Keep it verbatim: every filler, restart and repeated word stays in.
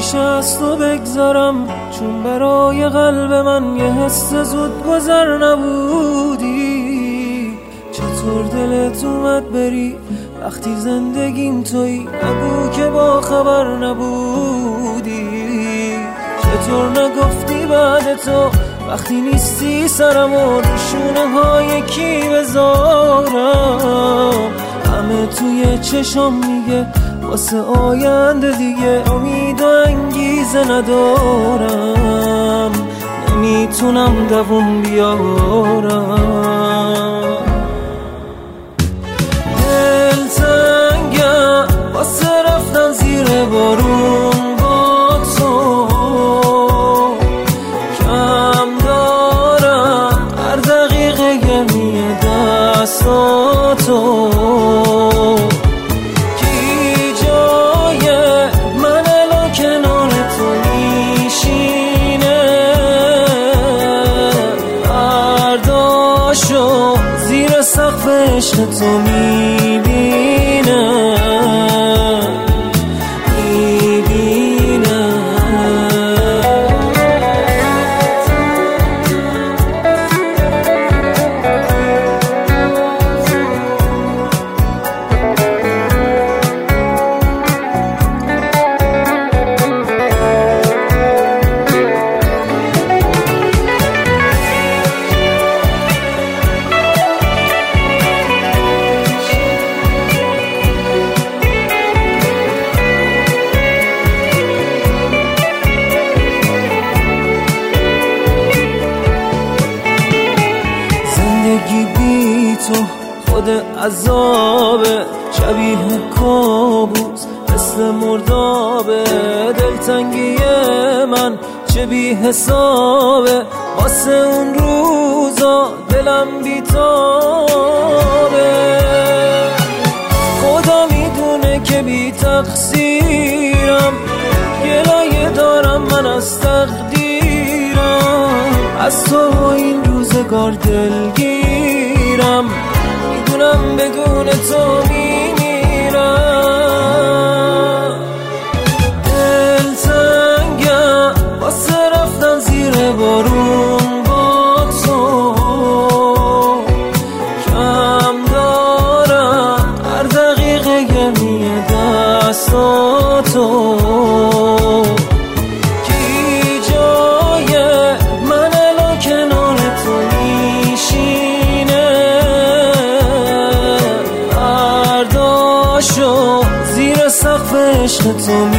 میشه از تو بگذارم، چون برای قلب من یه حس زود گذر نبودی. چطور دلت اومد بری وقتی زندگیم تویی؟ نگو که با خبر نبودی. چطور نگفتی بعد تو وقتی نیستی سرمو رو شونه های کی بذارم؟ همه توی چشم میگه واسه آینده دیگه امید و انگیزه ندارم، نمیتونم دووم بیارم. دلتنگم واسه رفتن زیر بارون با تو، کم دارم هر دقیقه گرمی دستاتو. زیر سقف عشق تو میبینم میبینم زندگی بی تو خود عذابه، شبیه کابوس مثل مردابه. دلتنگی من چه بی حسابه، واسه اون روزا دلم بی تابه. خدا میدونه که بی تقصیرم، گلایه دارم من از تقدیرم. از تو این روزگار دلگیرم، میدونم بدون تو میمیرم. دلتنگم واسه رفتن زیر بارون با تو، کم دارم هر دقیقه گرمی دستاتو. زیر سقف عشق تو